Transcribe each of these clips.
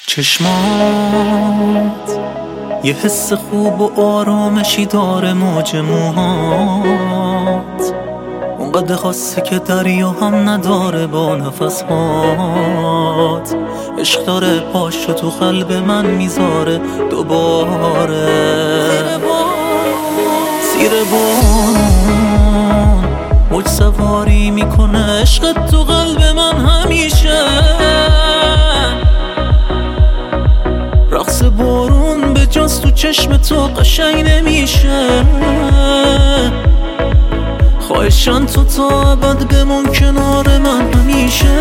چشمات یه حس خوب و آرامشی داره، موج موهات اونقدر خاصه که دریا هم نداره با نفسهات. عشق داره پاشو تو قلب من میذاره دوباره. زیر بارون موج سواری میکنه عشقت تو قلب من همیشه. رقص بارون به جز تو چشم تو قشنگ نمیشه. خواهشان تو تا ابد بمون کنار من همیشه.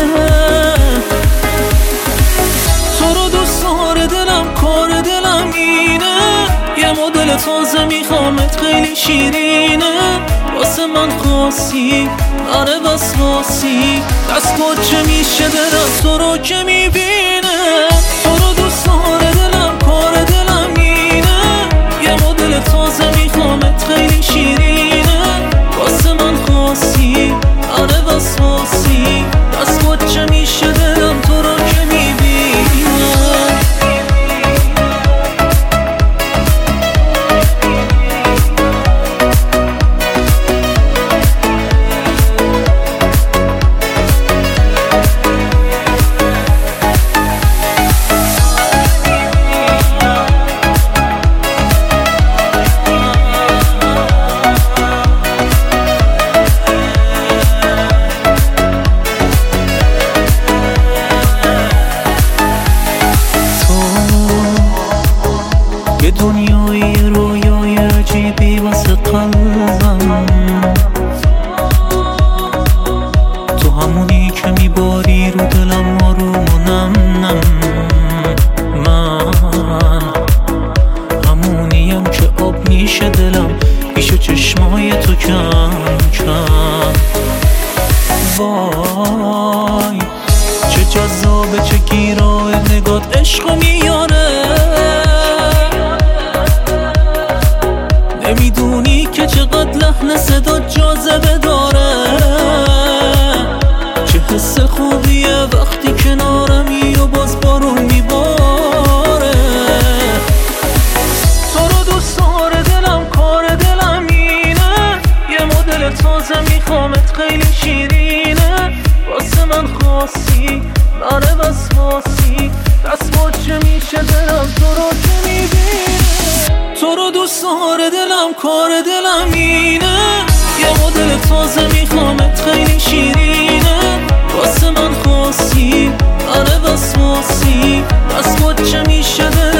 تو رو دوست داره دلم، کار دلم اینه. یه مدل تازه میخوامت خیلی شیرینه. واسه من خاصی آره بس خاصی. دست چه میشه دلم تو رو که میبینه. تو رو دوست داره دلم، کار دلم اینه. یه مدل تازه میخوامت خیلی شیرینه. واسه من خاصی آره بس خاصی. دست چه میشه دلم تو رو که میبینه. یه دنیای رویای عجیبی واسه قلبم. تو همونی که میباری رو دلم آروم و نم نم. من همونیم که آب میشه دلم پیش چشمای تو کم کم. وای چه جذابه چه گیراه نگات عشقو میاره. نمیدونی که چقدر لحن صدا جاذبه داره. چه حس خوبیه وقتی کنارمی و باز بارون میباره. تو رو دوست داره دلم، کار دلم اینه. یه مدل تازه میخوامت خیلی شیرینه. واسه من خاصی آره بس خاصی. دست چه میشه دلم تو رو که میبینه. تو رو دوست داره دلم، کار دلم اینه. یه مدل تازه میخوامت خیلی شیرینه. واسه من خاصی آره بس خاصی. دست چه میشه دلم